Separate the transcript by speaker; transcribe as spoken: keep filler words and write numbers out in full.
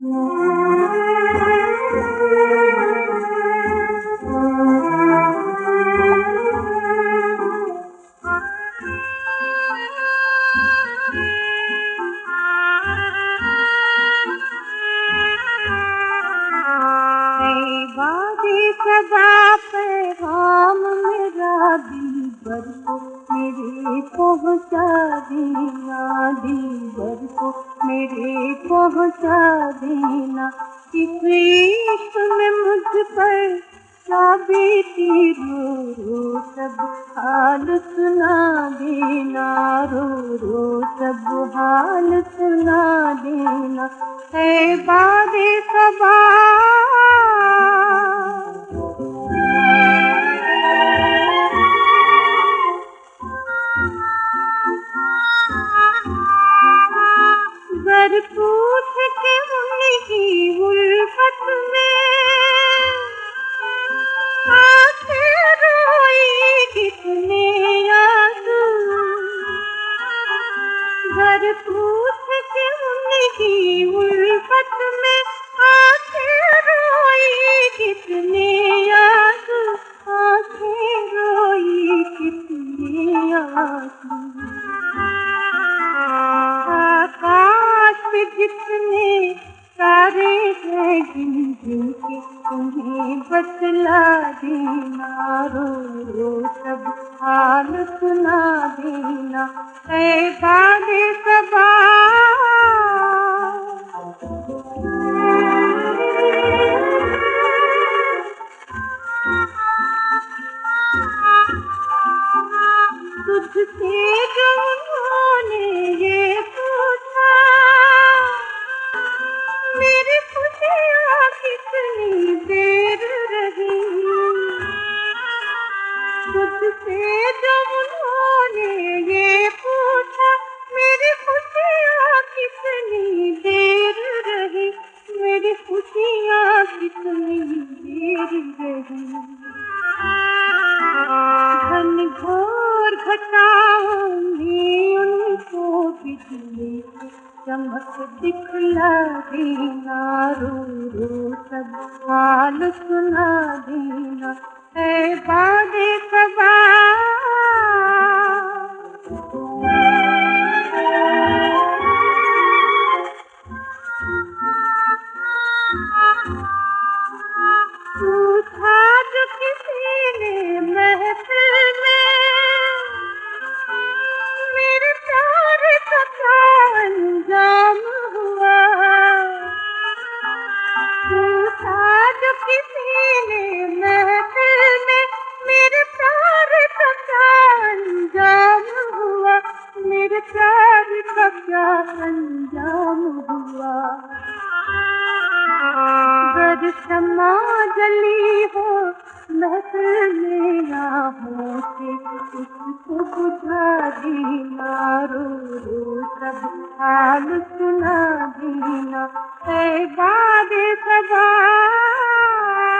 Speaker 1: सदा पैगाम मेरा दिलबर को मेरे पहुँचा देना, दिलबर को मेरे पहुँचा देना। इस इश्क में मुझ पर क्या बीती, रो रो सब हाल सुना देना, रो रो सब हाल सुना देना। है बादे सबा गर पूछ के उनकी उल्फत में आंखें रोई कितने आंसू, गर पूछ के उनकी उल्फत में आंखें रोई कितने आंसू, आंखें रोई कितने आंसू। जितने सारे हैं गिन गिन के तुम्हें बतला देना, रो रो सब हाल सुना देना। ऐ बादे सबा तुझसे जो उन्होंने ये पूछा, मेरी खुशियाँ कितनी देर रही, तुझसे जो उन्होंने ये पूछा, मेरी खुशियाँ कितनी देर रही, मेरी खुशियाँ कितनी देर रही। घन घोर घटाओं में उनको बिजली चमक दिखला देना, रो रो सब हाल सुना देना। है बादे सबा पूछा जो किसी ने महफिल में, मेरे प्यार का क्या अंजाम हुआ, पूछा जो किसी ने महफिल में, मेरे प्यार का क्या अंजाम हुआ, मेरे प्यार का क्या अंजाम हुआ। गर शम्मा जली हो महफिल में आहों से उसको बुझा देना, रो रो सब हाल सुना देना। है बादे सबा